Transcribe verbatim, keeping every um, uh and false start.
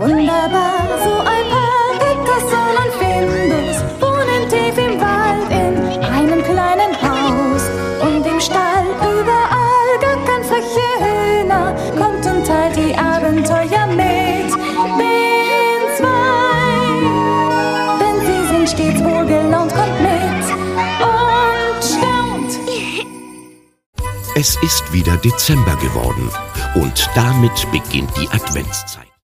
Wunderbar, so ein paar Picasson und Findus wohnen tief im Wald in einem kleinen Haus. Und im Stall überall gackern freche Hühner, kommt und teilt die Abenteuer mit den zwei. Denn sie sind stets wohlgelaunt, kommt mit und staunt. Es ist wieder Dezember geworden und damit beginnt die Adventszeit.